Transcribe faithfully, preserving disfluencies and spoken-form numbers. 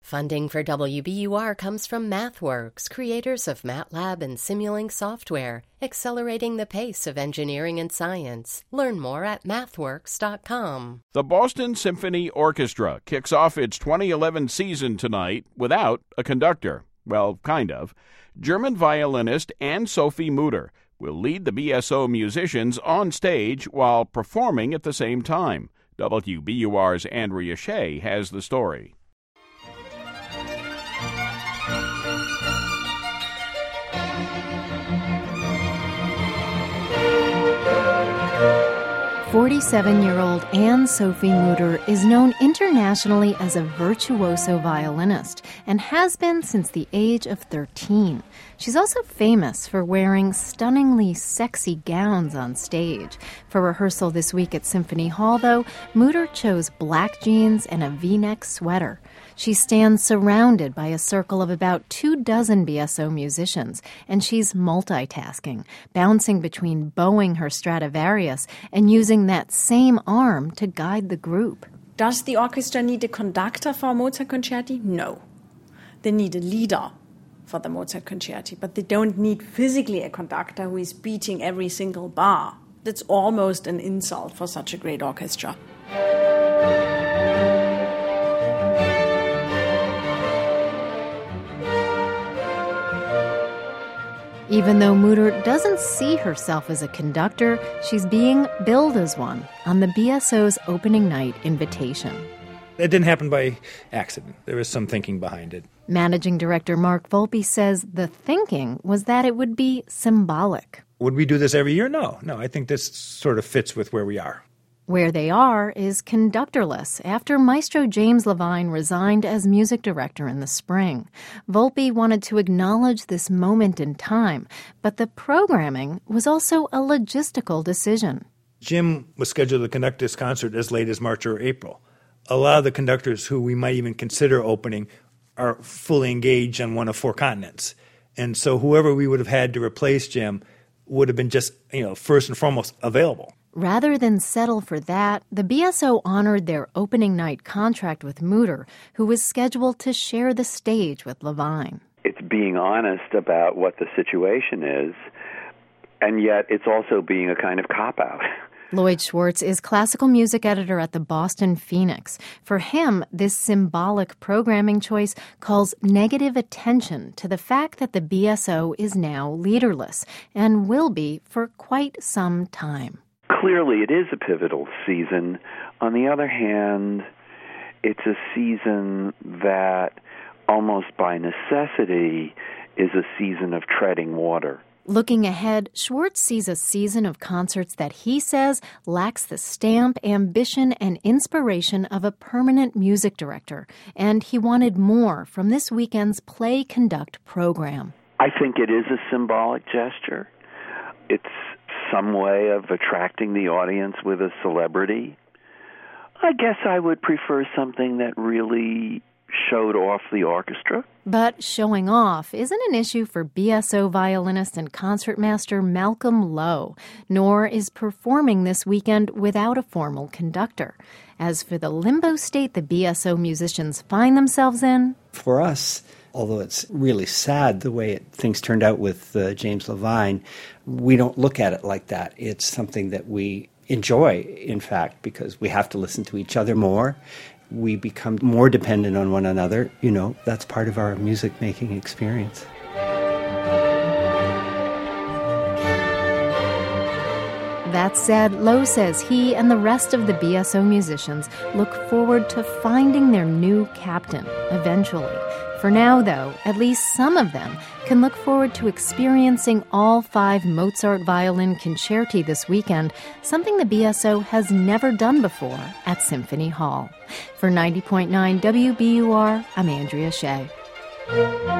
Funding for W B U R comes from MathWorks, creators of MATLAB and Simulink software, accelerating the pace of engineering and science. Learn more at mathworks dot com. The Boston Symphony Orchestra kicks off its twenty eleven season tonight without a conductor. Well, kind of. German violinist Anne-Sophie Mutter will lead the B S O musicians on stage while performing at the same time. W B U R's Andrea Shea has the story. forty-seven-year-old Anne-Sophie Mutter is known internationally as a virtuoso violinist and has been since the age of thirteen. She's also famous for wearing stunningly sexy gowns on stage. For rehearsal this week at Symphony Hall, though, Mutter chose black jeans and a V-neck sweater. She stands surrounded by a circle of about two dozen B S O musicians, and she's multitasking, bouncing between bowing her Stradivarius and using that same arm to guide the group. Does the orchestra need a conductor for a Mozart concerti? No. They need a leader for the Mozart concerti, but they don't need physically a conductor who is beating every single bar. That's almost an insult for such a great orchestra. Even though Mutter doesn't see herself as a conductor, she's being billed as one on the B S O's opening night invitation. It didn't happen by accident. There was some thinking behind it. Managing Director Mark Volpe says the thinking was that it would be symbolic. Would we do this every year? No. No, I think this sort of fits with where we are. Where they are is conductorless after Maestro James Levine resigned as music director in the spring. Volpe wanted to acknowledge this moment in time, but the programming was also a logistical decision. Jim was scheduled to conduct this concert as late as March or April. A lot of the conductors who we might even consider opening are fully engaged on one of four continents. And so whoever we would have had to replace Jim would have been just, you know, first and foremost available. Rather than settle for that, the B S O honored their opening night contract with Mutter, who was scheduled to share the stage with Levine. It's being honest about what the situation is, and yet it's also being a kind of cop-out. Lloyd Schwartz is classical music editor at the Boston Phoenix. For him, this symbolic programming choice calls negative attention to the fact that the B S O is now leaderless and will be for quite some time. Clearly, it is a pivotal season. On the other hand, it's a season that almost by necessity is a season of treading water. Looking ahead, Schwartz sees a season of concerts that he says lacks the stamp, ambition, and inspiration of a permanent music director, and he wanted more from this weekend's Play Conduct program. I think it is a symbolic gesture. It's some way of attracting the audience with a celebrity. I guess I would prefer something that really showed off the orchestra. But showing off isn't an issue for B S O violinist and concertmaster Malcolm Lowe, nor is performing this weekend without a formal conductor. As for the limbo state the B S O musicians find themselves in, for us, although it's really sad the way it, things turned out with uh, James Levine, we don't look at it like that. It's something that we enjoy, in fact, because we have to listen to each other more. We become more dependent on one another. You know, that's part of our music-making experience. That said, Lowe says he and the rest of the B S O musicians look forward to finding their new captain eventually. For now, though, at least some of them can look forward to experiencing all five Mozart violin concerti this weekend, something the B S O has never done before at Symphony Hall. For ninety point nine W B U R, I'm Andrea Shea.